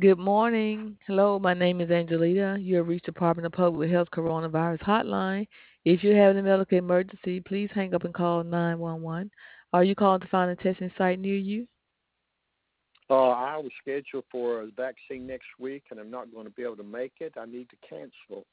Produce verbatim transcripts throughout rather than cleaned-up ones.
Good morning. Hello, my name is Angelita. You have reached Department of Public Health Coronavirus Hotline. If you have a medical emergency, please hang up and call nine one one. Are you calling to find a testing site near you? Uh, I was scheduled for a vaccine next week, and I'm not going to be able to make it. I need to cancel.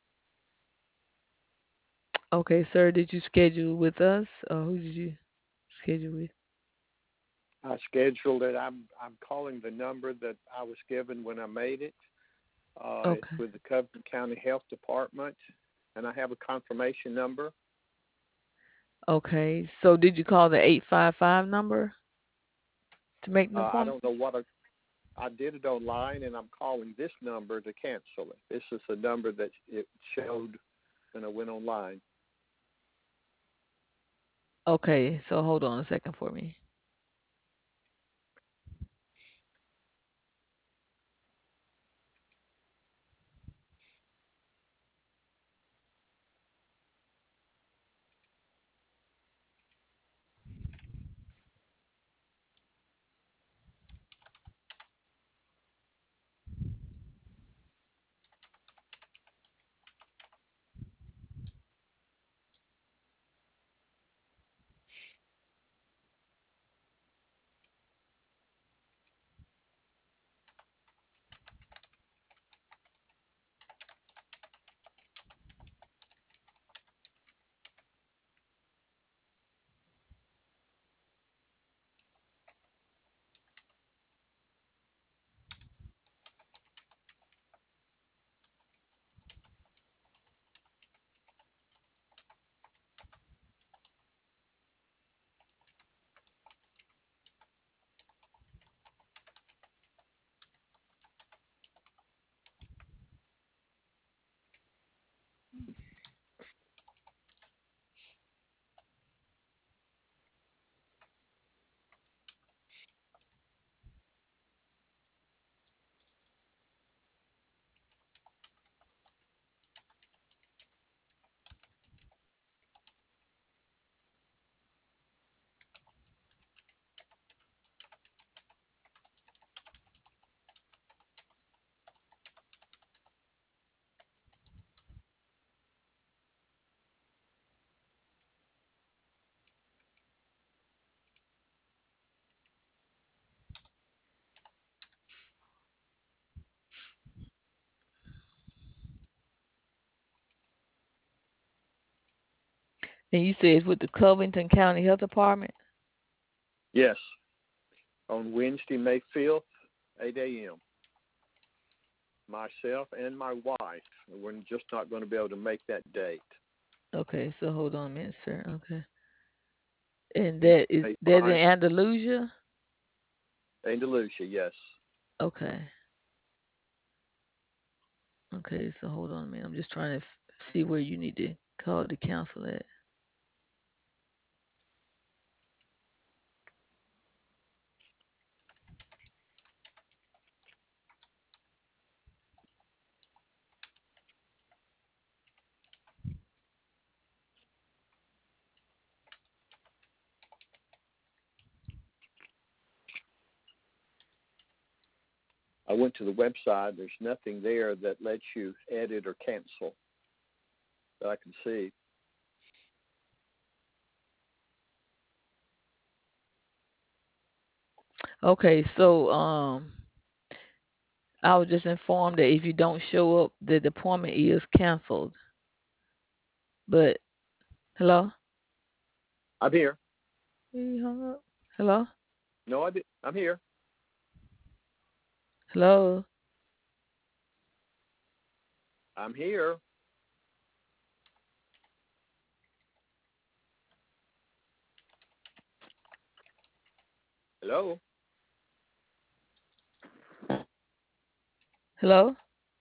Okay, sir, did you schedule with us or who did you schedule with? I scheduled it. I'm I'm calling the number that I was given when I made it. Uh, it's Okay. with the Covington County Health Department, and I have a confirmation number. Okay. So did you call the eight five five number to make an Uh, I appointment? don't know what I, I did it online, and I'm calling this number to cancel it. This is the number that it showed when I went online. Okay, so hold on a second for me. And you said it's with the Covington County Health Department? Yes, on Wednesday, May fifth, eight a.m. Myself and my wife. We're just not going to be able to make that date. Okay, so hold on a minute, sir. Okay. And You that is may that in find Andalusia? Andalusia, yes. Okay. Okay, so hold on a minute. I'm just trying to f- see where you need to call to cancel that. I went to the website. There's nothing there that lets you edit or cancel that I can see. Okay, so um I was just informed that if you don't show up, the appointment is canceled. But hello? I'm here. He hung up. Hello? No, I did. I'm here. Hello? I'm here. Hello. Hello?